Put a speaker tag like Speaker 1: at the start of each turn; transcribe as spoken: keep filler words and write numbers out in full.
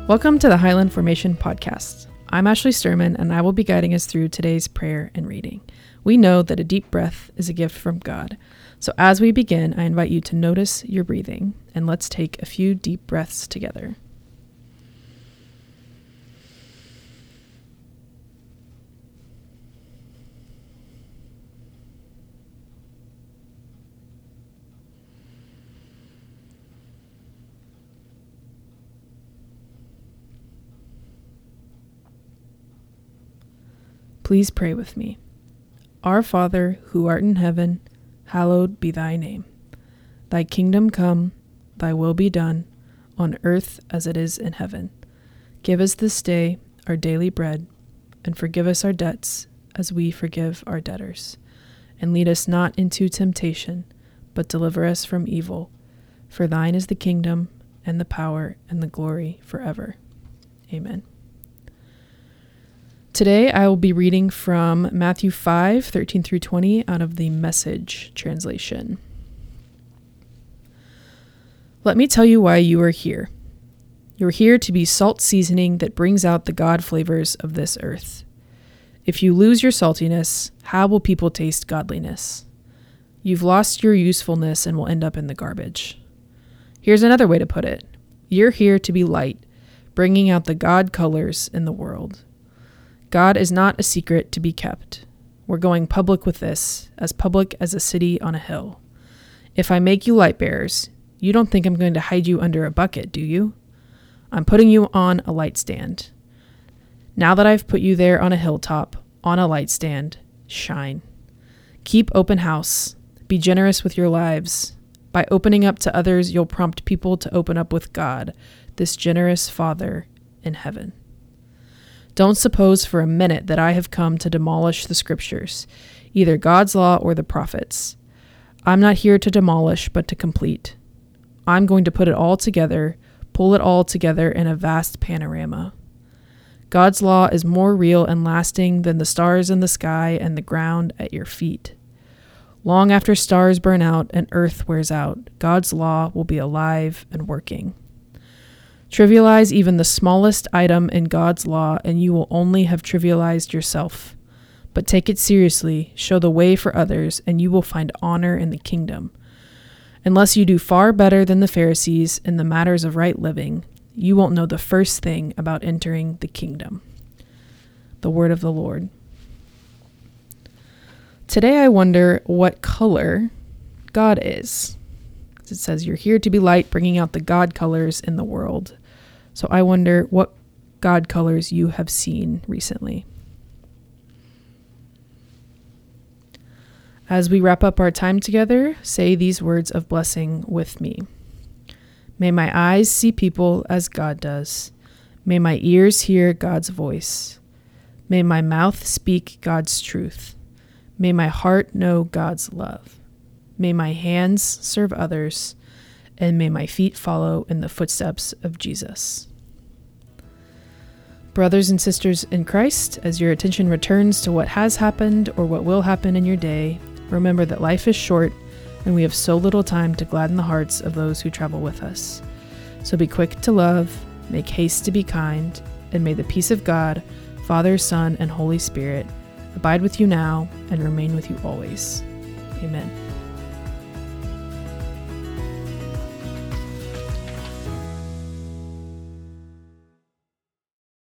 Speaker 1: Welcome to the Highland Formation Podcast. I'm Ashley Sturman, and I will be guiding us through today's prayer and reading. We know that a deep breath is a gift from God. So as we begin, I invite you to notice your breathing, and let's take a few deep breaths together. Please pray with me. Our Father, who art in heaven, hallowed be thy name. Thy kingdom come, thy will be done, on earth as it is in heaven. Give us this day our daily bread, and forgive us our debts as we forgive our debtors. And lead us not into temptation, but deliver us from evil. For thine is the kingdom, and the power, and the glory forever. Amen. Today I will be reading from Matthew five, thirteen through twenty out of the Message translation. Let me tell you why you are here. You are here to be salt seasoning that brings out the God flavors of this earth. If you lose your saltiness, how will people taste godliness? You've lost your usefulness and will end up in the garbage. Here's another way to put it. You're here to be light, bringing out the God colors in the world. God is not a secret to be kept. We're going public with this, as public as a city on a hill. If I make you light bearers, you don't think I'm going to hide you under a bucket, do you? I'm putting you on a light stand. Now that I've put you there on a hilltop, on a light stand, shine. Keep open house. Be generous with your lives. By opening up to others, you'll prompt people to open up with God, this generous Father in heaven. Don't suppose for a minute that I have come to demolish the scriptures, either God's law or the prophets. I'm not here to demolish, but to complete. I'm going to put it all together, pull it all together in a vast panorama. God's law is more real and lasting than the stars in the sky and the ground at your feet. Long after stars burn out and earth wears out, God's law will be alive and working. Trivialize even the smallest item in God's law, and you will only have trivialized yourself. But take it seriously, show the way for others, and you will find honor in the kingdom. Unless you do far better than the Pharisees in the matters of right living, you won't know the first thing about entering the kingdom. The word of the Lord. Today I wonder what color God is. It says you're here to be light, bringing out the God colors in the world. So I wonder what God colors you have seen recently. As we wrap up our time together, say these words of blessing with me. May my eyes see people as God does. May my ears hear God's voice. May my mouth speak God's truth. May my heart know God's love. May my hands serve others, and may my feet follow in the footsteps of Jesus. Brothers and sisters in Christ, as your attention returns to what has happened or what will happen in your day, remember that life is short and we have so little time to gladden the hearts of those who travel with us. So be quick to love, make haste to be kind, and may the peace of God, Father, Son, and Holy Spirit abide with you now and remain with you always. Amen.